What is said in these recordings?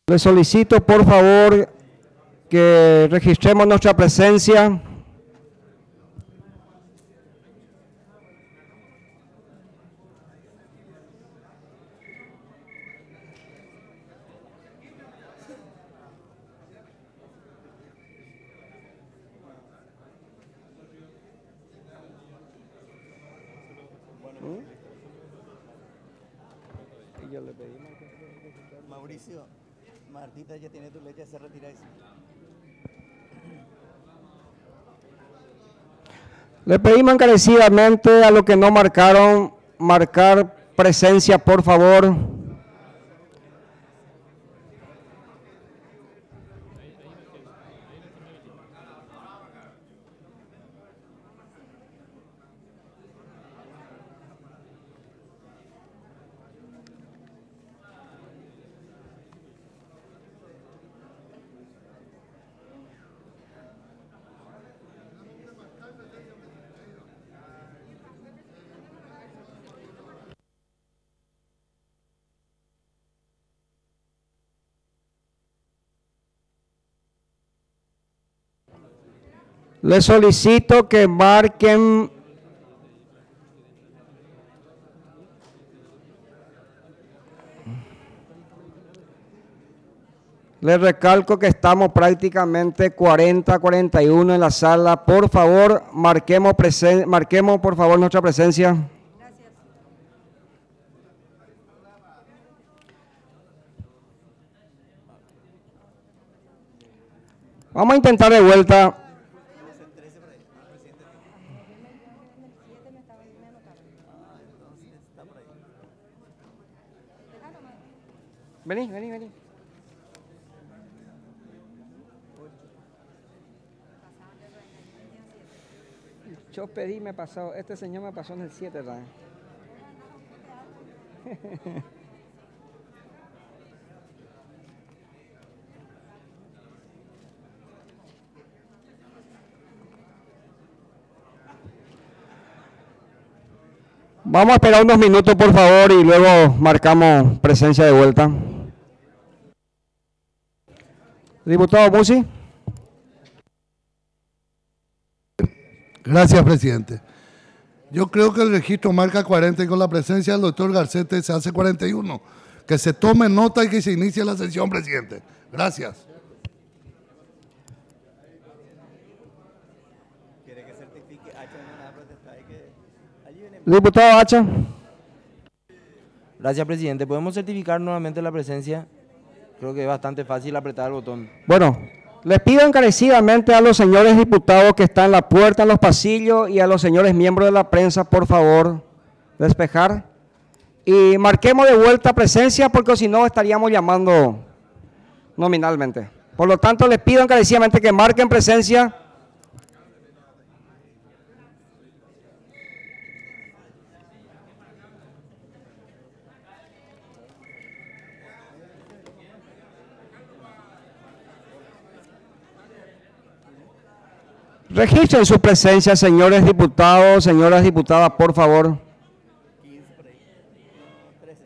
Les solicito, por favor, que registremos nuestra presencia. Mauricio, Martita ya tiene tu leche, se retira eso. Le pedimos encarecidamente a los que no marcaron, marcar presencia, por favor. Les solicito que marquen les recalco que estamos prácticamente 40-41 en la sala. Por favor, marquemos por favor nuestra presencia. Gracias. Vamos a intentar de vuelta. Vení. Yo pedí, me pasó, este señor me pasó en el 7 también. Vamos a esperar unos minutos, por favor, y luego marcamos presencia de vuelta. Diputado Musi. Gracias, presidente. Yo creo que el registro marca 40 y con la presencia del doctor Garcete se hace 41. Que se tome nota y que se inicie la sesión, presidente. Gracias. ¿Quiere que certifique? Hacha no va a protestar. Allí viene... Diputado Hacha. Gracias, presidente. ¿Podemos certificar nuevamente la presencia? Creo que es bastante fácil apretar el botón. Bueno, les pido encarecidamente a los señores diputados que están en la puerta, en los pasillos, y a los señores miembros de la prensa, por favor, despejar. Y marquemos de vuelta presencia, porque si no estaríamos llamando nominalmente. Por lo tanto, les pido encarecidamente que marquen presencia. Registren su presencia, señores diputados, señoras diputadas, por favor. 15 por ahí. No, 13.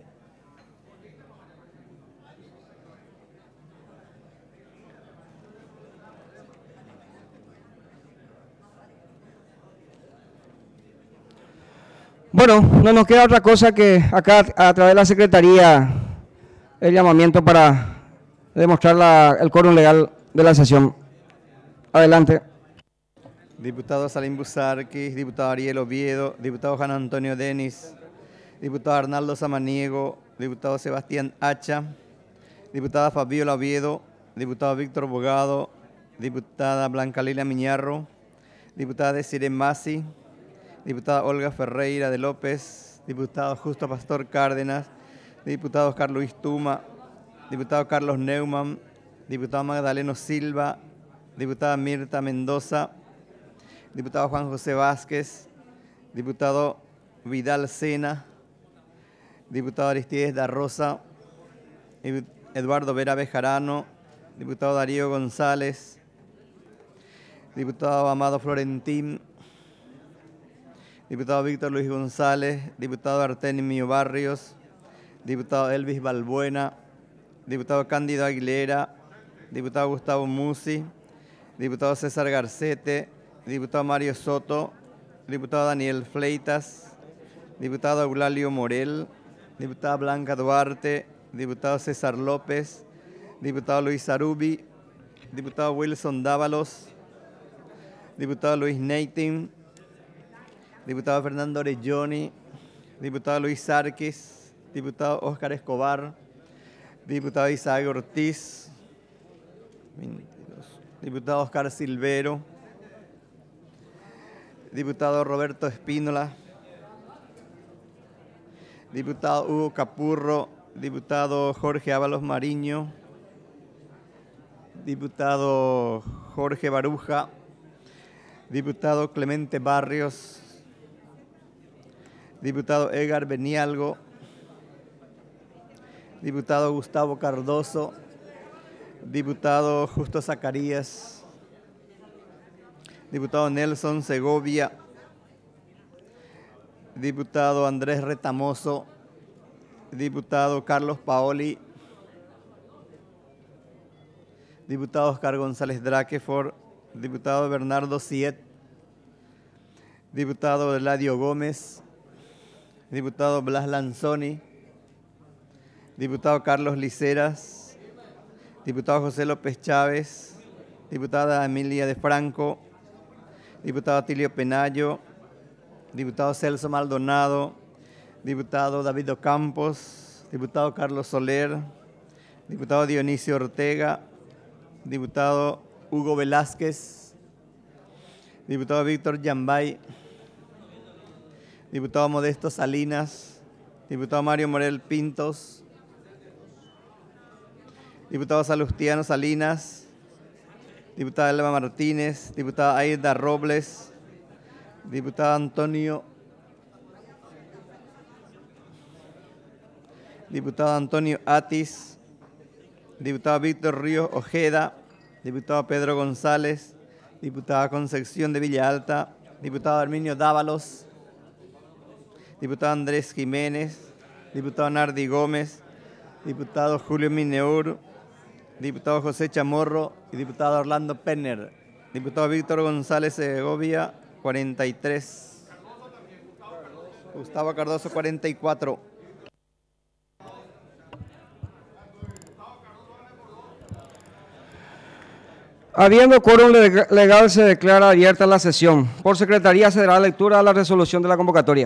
Bueno, no nos queda otra cosa que acá a través de la Secretaría el llamamiento para demostrar el quórum legal de la sesión. Adelante. Diputado Salim Busarquis, diputado Ariel Oviedo, diputado Juan Antonio Denis, diputado Arnaldo Samaniego, diputado Sebastián Hacha, diputada Fabiola Oviedo, diputado Víctor Bogado, diputada Blanca Lila Miñarro, diputada Desiree Masi, diputada Olga Ferreira de López, diputado Justo Pastor Cárdenas, diputado Carlos Luis Tuma, diputado Carlos Neumann, diputado Magdaleno Silva, diputada Mirta Mendoza, diputado Juan José Vázquez, diputado Vidal Sena, diputado Aristides da Rosa, Eduardo Vera Bejarano, diputado Darío González, diputado Amado Florentín, diputado Víctor Luis González, diputado Artemio Barrios, diputado Elvis Balbuena, diputado Cándido Aguilera, diputado Gustavo Musi, diputado César Garcete, diputado Mario Soto, diputado Daniel Fleitas, diputado Eulalio Morel, diputada Blanca Duarte, diputado César López, diputado Luis Arubi, diputado Wilson Dávalos, diputado Luis Neitin, diputado Fernando Orelloni, diputado Luis Arquis, diputado Óscar Escobar, diputado Isaac Ortiz, 22, diputado Oscar Silvero, diputado Roberto Espínola, diputado Hugo Capurro, diputado Jorge Ábalos Mariño, diputado Jorge Baruja, diputado Clemente Barrios, diputado Edgar Benialgo, diputado Gustavo Cardoso, diputado Justo Zacarías, diputado Nelson Segovia, diputado Andrés Retamoso, diputado Carlos Paoli, diputado Oscar González Draquefort, diputado Bernardo Siet, diputado Eladio Gómez, diputado Blas Lanzoni, diputado Carlos Liceras, diputado José López Chávez, diputada Emilia de Franco, diputado Atilio Penayo, diputado Celso Maldonado, diputado David Ocampos, diputado Carlos Soler, diputado Dionisio Ortega, diputado Hugo Velázquez, diputado Víctor Yambay, diputado Modesto Salinas, diputado Mario Morel Pintos, diputado Salustiano Salinas, diputada Elba Martínez, diputada Aida Robles, diputado Antonio Atis, diputado Víctor Ríos Ojeda, diputado Pedro González, diputada Concepción de Villa Alta, diputado Arminio Dávalos, diputado Andrés Jiménez, diputado Nardi Gómez, diputado Julio Mineur, diputado José Chamorro y diputado Orlando Penner, diputado Víctor González Segovia, 43, Gustavo Cardoso, 44. Habiendo quórum legal, se declara abierta la sesión. Por secretaría se dará lectura a la resolución de la convocatoria.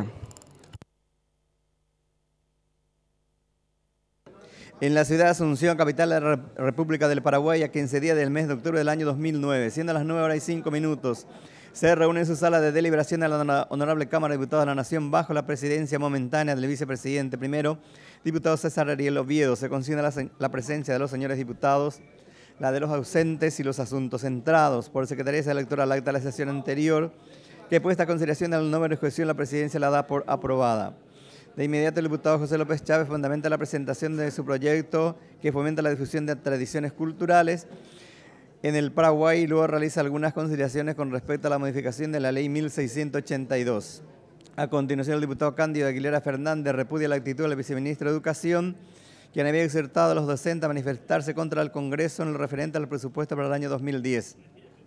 En la ciudad de Asunción, capital de la República del Paraguay, a 15 días del mes de octubre del año 2009, siendo las 9:05, se reúne en su sala de deliberación de la Honorable Cámara de Diputados de la Nación bajo la presidencia momentánea del vicepresidente primero, diputado César Ariel Oviedo. Se considera la presencia de los señores diputados, la de los ausentes y los asuntos centrados. Por secretaría se lectura al acta de la sesión anterior, que puesta a consideración del número de juicio, la presidencia la da por aprobada. De inmediato, el diputado José López Chávez fundamenta la presentación de su proyecto que fomenta la difusión de tradiciones culturales en el Paraguay y luego realiza algunas consideraciones con respecto a la modificación de la Ley 1682. A continuación, el diputado Cándido Aguilera Fernández repudia la actitud del viceministro de Educación, quien había exhortado a los docentes a manifestarse contra el Congreso en lo referente al presupuesto para el año 2010.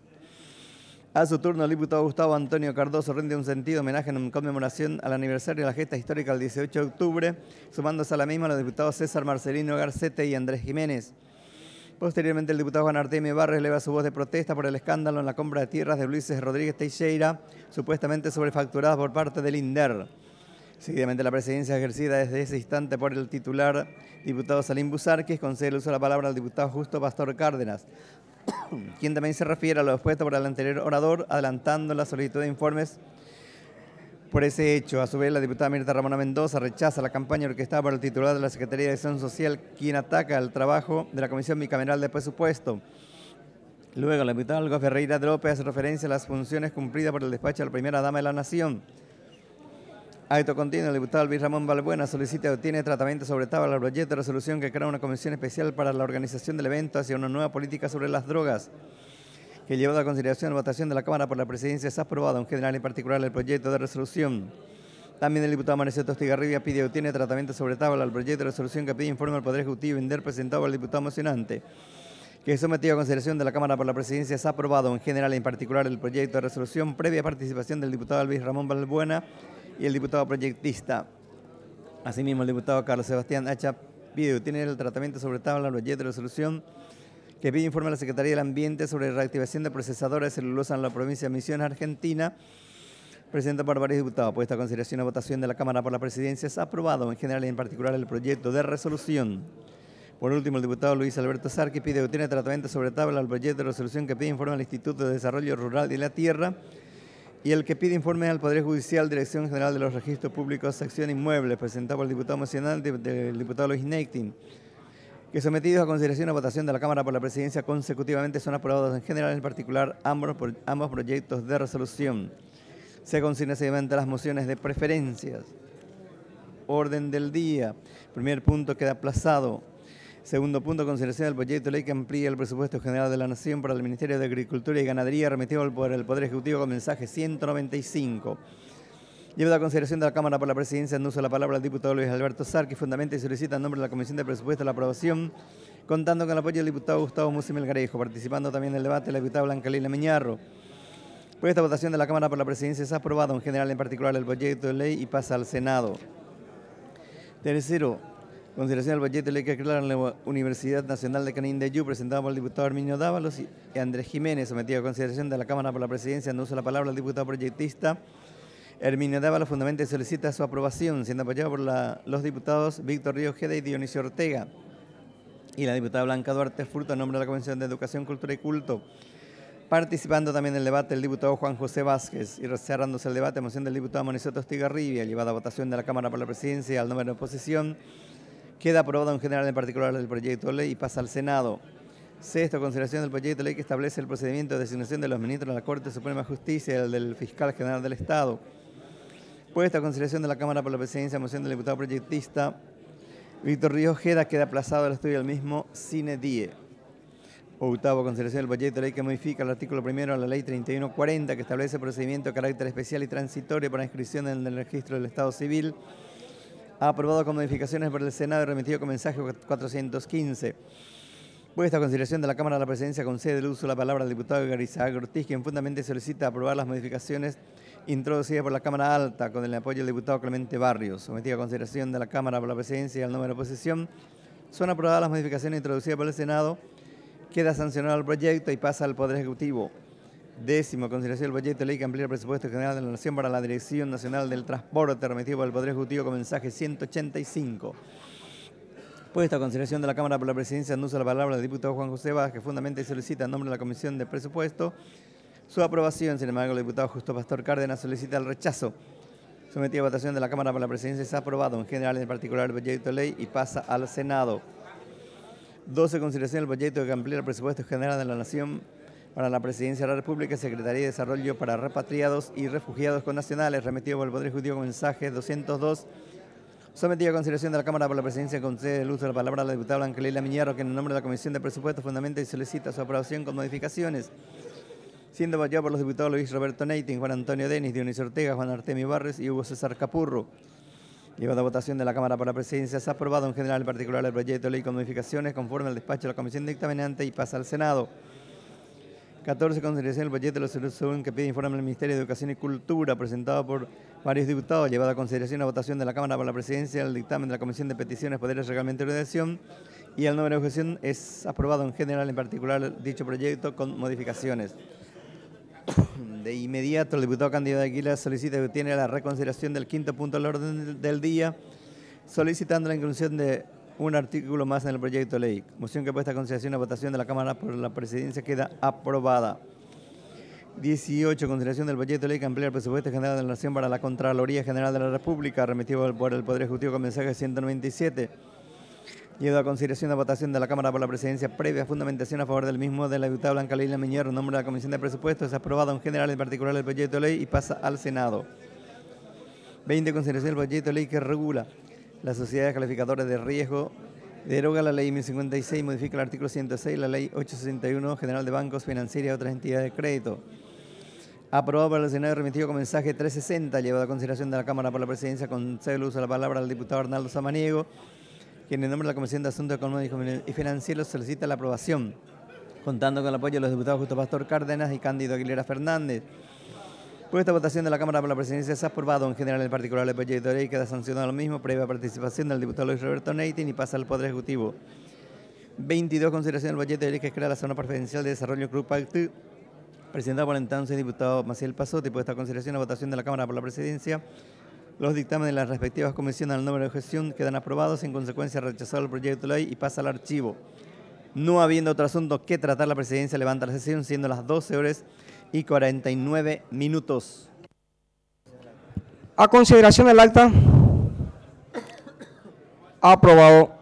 A su turno, el diputado Gustavo Antonio Cardoso rinde un sentido homenaje en conmemoración al aniversario de la gesta histórica del 18 de octubre, sumándose a la misma los diputados César Marcelino Garcete y Andrés Jiménez. Posteriormente, el diputado Juan Artemio Barres eleva su voz de protesta por el escándalo en la compra de tierras de Luis Rodríguez Teixeira, supuestamente sobrefacturadas por parte del INDER. Seguidamente, la presidencia ejercida desde ese instante por el titular, diputado Salim Busarquis, concede el uso de la palabra al diputado Justo Pastor Cárdenas, quien también se refiere a lo expuesto por el anterior orador, adelantando la solicitud de informes por ese hecho. A su vez, la diputada Mirta Ramona Mendoza rechaza la campaña orquestada por el titular de la Secretaría de Acción Social, quien ataca el trabajo de la Comisión Bicameral de Presupuesto. Luego, la diputada Olga Ferreira López hace referencia a las funciones cumplidas por el despacho de la primera dama de la Nación. Acto continuo, el diputado Luis Ramón Balbuena solicita y obtiene tratamiento sobre tabla el proyecto de resolución que crea una comisión especial para la organización del evento hacia una nueva política sobre las drogas, que llevado a consideración la votación de la Cámara por la presidencia, se ha aprobado en general y en particular el proyecto de resolución. También el diputado Maniceto Estigarribia pide o tiene tratamiento sobre tabla al proyecto de resolución que pide informe al Poder Ejecutivo Vender presentado al diputado mocionante, que es sometido a consideración de la Cámara por la Presidencia. Es aprobado en general, en particular, el proyecto de resolución previa participación del diputado Luis Ramón Balbuena y el diputado proyectista. Asimismo, el diputado Carlos Sebastián Hacha pide o tiene el tratamiento sobre tabla al proyecto de resolución que pide informe a la Secretaría del Ambiente sobre reactivación de procesadora de celulosa en la provincia de Misiones, Argentina, presentado por varios diputados. Puesta a consideración y votación de la Cámara por la Presidencia. Es aprobado en general y en particular el proyecto de resolución. Por último, el diputado Luis Alberto Sarqui pide o tiene tratamiento sobre tabla al proyecto de resolución que pide informe al Instituto de Desarrollo Rural de la Tierra y el que pide informe al Poder Judicial, Dirección General de los Registros Públicos, Sección Inmuebles, presentado por el diputado mocionante del diputado Luis Nectin, que sometidos a consideración y votación de la Cámara por la Presidencia consecutivamente son aprobados en general, en particular ambos proyectos de resolución. Se consigna seguidamente las mociones de preferencias. Orden del día. Primer punto queda aplazado. Segundo punto, consideración del proyecto de ley que amplía el presupuesto general de la Nación para el Ministerio de Agricultura y Ganadería, remitido por el Poder Ejecutivo con mensaje 195. Lleva a consideración de la Cámara por la Presidencia en uso de la palabra al diputado Luis Alberto Sarqui, fundamenta y solicita en nombre de la Comisión de Presupuesto la aprobación, contando con el apoyo del diputado Gustavo Musi Melgarejo, participando también en el debate la diputada Blanca Lila Miñarro. Por esta votación de la Cámara por la Presidencia se ha aprobado en general, en particular, el proyecto de ley y pasa al Senado. Tercero, consideración del proyecto de ley que aclara la Universidad Nacional de Canindeyú, presentado por el diputado Herminio Dávalos y Andrés Jiménez, sometido a consideración de la Cámara por la Presidencia en uso de la palabra al diputado proyectista Herminio Dávalos, fundamenta y solicita su aprobación, siendo apoyado por los diputados Víctor Río Ojeda y Dionisio Ortega, y la diputada Blanca Duarte Furto, en nombre de la Comisión de Educación, Cultura y Culto. Participando también en el debate el diputado Juan José Vázquez, y cerrándose el debate, moción del diputado Maniceto Estigarribia, llevada a votación de la Cámara por la Presidencia al número de oposición, queda aprobado en general, en particular, el proyecto de ley y pasa al Senado. Sexto, consideración del proyecto de ley que establece el procedimiento de designación de los ministros de la Corte Suprema de Justicia y el del Fiscal General del Estado. Puesta a consideración de la Cámara por la Presidencia, moción del diputado proyectista Víctor Río Ojeda, queda aplazado el estudio del mismo sine die. Octavo, consideración del proyecto de ley que modifica el artículo primero de la ley 3140, que establece procedimiento de carácter especial y transitorio para inscripción en el registro del Estado Civil, aprobado con modificaciones por el Senado y remitido con mensaje 415. Puesta a consideración de la Cámara de la Presidencia, concede el uso de la palabra al diputado Garizá Ortiz, quien fundamentalmente solicita aprobar las modificaciones introducidas por la Cámara Alta con el apoyo del diputado Clemente Barrios. Sometida a consideración de la Cámara por la Presidencia y al número de oposición, son aprobadas las modificaciones introducidas por el Senado. Queda sancionado el proyecto y pasa al Poder Ejecutivo. Décimo, consideración del proyecto de ley que amplía el presupuesto general de la Nación para la Dirección Nacional del Transporte, remitido por el Poder Ejecutivo con mensaje 185. Puesta a consideración de la Cámara por la Presidencia, en uso de la palabra del diputado Juan José Vázquez, que fundamenta y solicita en nombre de la Comisión de Presupuesto su aprobación. Sin embargo, el diputado Justo Pastor Cárdenas solicita el rechazo. Sometido a votación de la Cámara por la Presidencia, se ha aprobado en general, en particular, el proyecto de ley y pasa al Senado. 12. Consideración del proyecto que amplía el presupuesto general de la Nación para la Presidencia de la República y Secretaría de Desarrollo para repatriados y refugiados connacionales, remitido por el Poder Ejecutivo con mensaje 202. Sometido a consideración de la Cámara por la Presidencia, concede el uso de la palabra a la diputada Blanca Lila Miñarro, que en nombre de la Comisión de Presupuestos fundamenta y solicita su aprobación con modificaciones, siendo apoyado por los diputados Luis Roberto Nectin, Juan Antonio Denis, Dionisio Ortega, Juan Artemio Barres y Hugo César Capurro. Llevado a votación de la Cámara por la Presidencia, se ha aprobado en general, en particular, el proyecto de ley con modificaciones conforme al despacho de la Comisión Dictaminante y pasa al Senado. 14. Consideración del proyecto de la resolución que pide informe al Ministerio de Educación y Cultura, presentado por varios diputados, llevado a consideración a votación de la Cámara por la Presidencia, el dictamen de la Comisión de Peticiones, Poderes, Reglamento y Ordenación, y el número de objeción es aprobado en general, en particular, dicho proyecto con modificaciones. De inmediato, el diputado Cándido Aguilar solicita que obtiene la reconsideración del quinto punto del orden del día, solicitando la inclusión de un artículo más en el proyecto de ley. Moción que puesta a consideración a votación de la Cámara por la Presidencia queda aprobada. 18. Consideración del proyecto de ley que amplía el presupuesto general de la Nación para la Contraloría General de la República, remitido por el Poder Ejecutivo con mensaje 197. Lleva a consideración la votación de la Cámara por la Presidencia previa fundamentación a favor del mismo de la diputada Blanca Lila Miñarro, en nombre de la Comisión de Presupuestos. Es aprobado en general, en particular, el proyecto de ley y pasa al Senado. 20. Consideración del proyecto de ley que regula las sociedades calificadoras de riesgo, deroga la ley 1056, modifica el artículo 106, la ley 861 general de bancos, financieros y otras entidades de crédito. Aprobado por el Senado y remitido con mensaje 360, llevado a consideración de la Cámara por la Presidencia, concedo el uso de la palabra al diputado Arnaldo Samaniego, quien en nombre de la Comisión de Asuntos Económicos y Financieros solicita la aprobación, contando con el apoyo de los diputados Justo Pastor Cárdenas y Cándido Aguilera Fernández. Por esta votación de la Cámara por la Presidencia se ha aprobado en general el particular el proyecto de ley, queda sancionado lo mismo, previa participación del diputado Luis Roberto Neitin y pasa al Poder Ejecutivo. 22. Consideración del proyecto de ley que crea la Zona Preferencial de Desarrollo Club Pactu, presentado por el entonces diputado Maciel Pasotti. Por esta consideración la votación de la Cámara por la Presidencia, los dictámenes de las respectivas comisiones al número de gestión quedan aprobados, en consecuencia rechazado el proyecto de ley y pasa al archivo. No habiendo otro asunto que tratar, la Presidencia levanta la sesión, siendo las 12:49. A consideración del acta. Aprobado.